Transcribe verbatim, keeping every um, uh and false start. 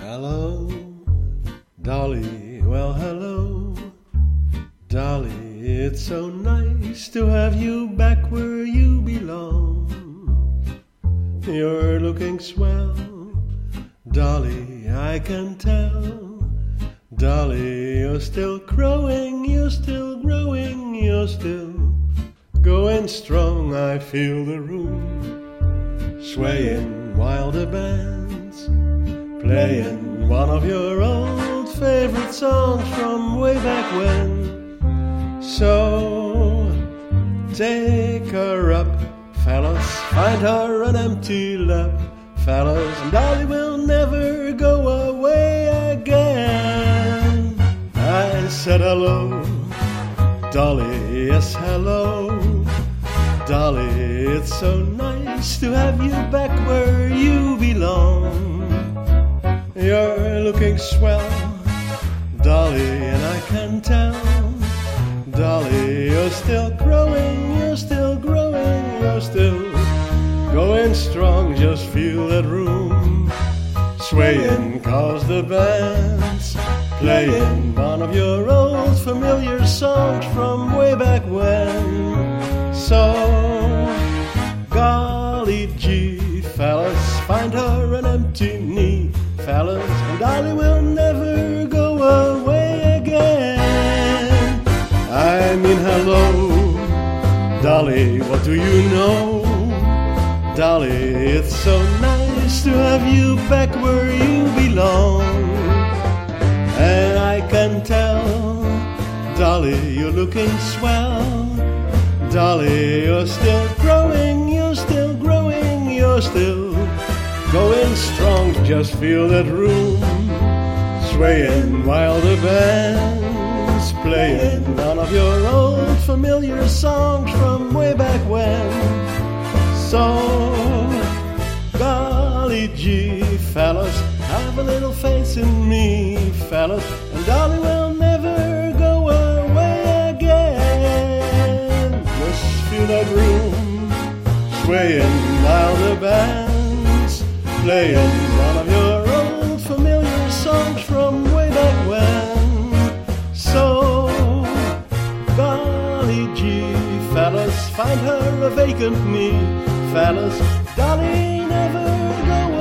Hello, Dolly, well hello, Dolly, it's so nice to have you back where you belong. You're looking swell, Dolly, I can tell. Dolly, you're still growing, you're still growing, you're still going strong. I feel the room swaying while the band's playing one of your old favorite songs from way back when. So take her up, fellas, find her an empty lap, fellas, and Dolly will never go away again. I said hello, Dolly, yes hello, Dolly, it's so nice to have you back where you belong. You're looking swell, Dolly, and I can tell, Dolly, you're still growing, you're still growing, you're still going strong. Just feel that room swaying, cause the band's playing one of your old familiar songs from way back when. So, golly gee, fellas, find her an empty knee, fellas, and Dolly will never go away again. I mean hello, Dolly, what do you know? Dolly, it's so nice to have you back where you belong. And I can tell, Dolly, you're looking swell, Dolly, you're still growing, you're still growing, you're still going strong. Just feel that room swaying while the band's playing one of your old familiar songs from way back when. So, golly gee, fellas, have a little faith in me, fellas, and Dolly will never go away again. Just feel that room swaying while the band's playing one of your old familiar songs from way back when. So, golly gee, fellas, find her a vacant knee, fellas, Dolly never go